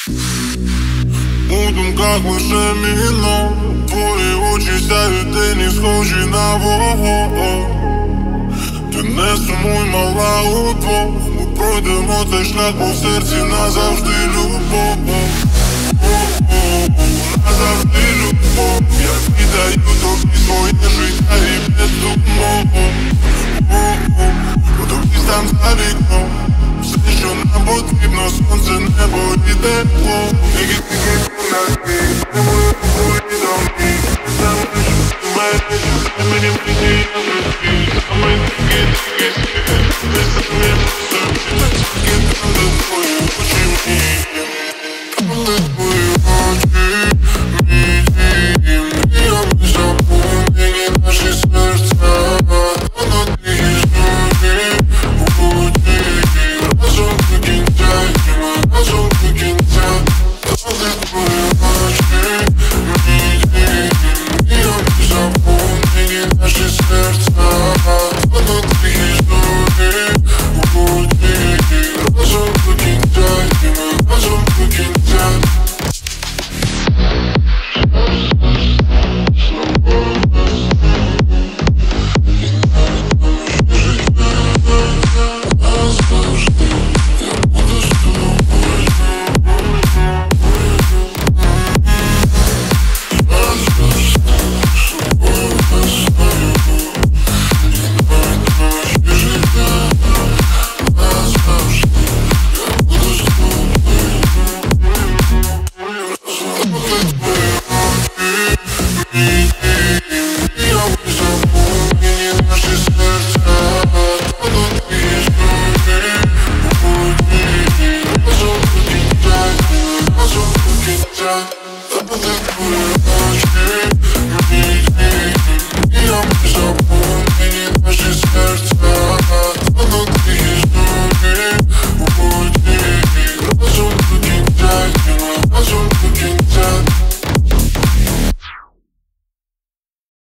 У думках лише міно, твої очі сяють, ти не схожі на вогонь. Ти не сумуй, мала, удвох, ми пройдемо цей шлях, бо в серці назавжди любов. Назавжди любов, я віддаю тобі своє життя і без думок. Подивись там за вікном, все, що нам потрібно.